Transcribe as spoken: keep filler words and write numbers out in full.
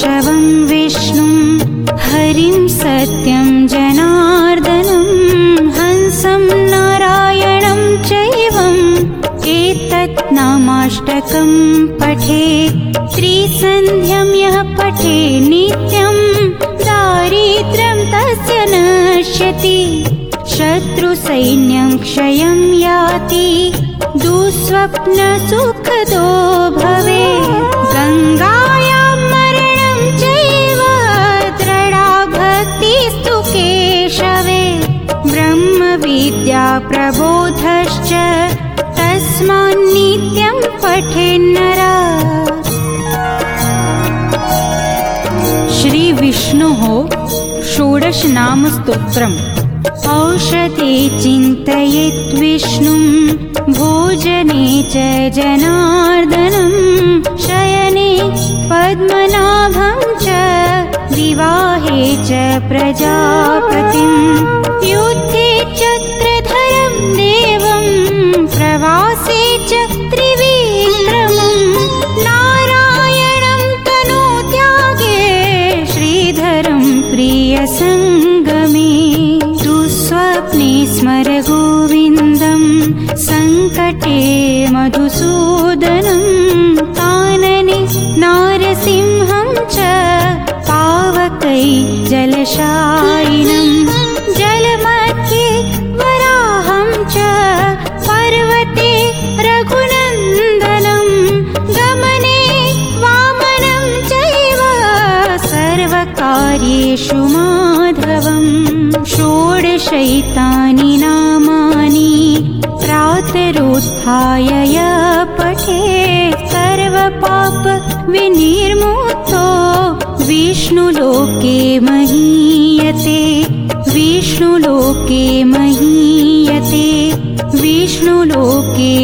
केशवं विष्णुं हरिं सत्यं जनार्दनं हंसं नारायणं चैवम् एतत् नामाष्टकं पठेत् त्रिसन्ध्यं यः पठे नित्यं दारिद्र्यं तस्य नश्यति शत्रुसैन्यं क्षयं याति दुःस्वप्नसुखदो भवेत् गङ्गायां मरणं चैव दृढा भक्तिस्तु केशवे ब्रह्मविद्या प्रबोधश्च तस्मान्नित्यं पठेन्नरः। श्री विष्णोः षोडश नाम स्तोत्रम्। औषधे चिन्तयेत् विष्णुं भोजने च जनार्दनं शयने पद्मनाभं च विवाहे च प्रजापतिं युद्धे चक्रधरं देवं प्रवासे च त्रिविक्रमं नारायणं तनोत्यागे श्रीधरं प्रियसङ्गमे स्वप्ने स्मर गोविन्दं सङ्कटे मधुसूदनं कानने नारसिंहं च पावकै जलशायिनं जलमध्ये वराहं च पर्वते रघुनन्दनं गमने वामनं चैव सर्वकार्येषु माधवम् षोडशैतानि नामानि प्रातरुत्थाय यः पठेत् सर्वपाप विनिर्मुक्तो विष्णुलोके महीयते विष्णुलोके महीयते विष्णुलोके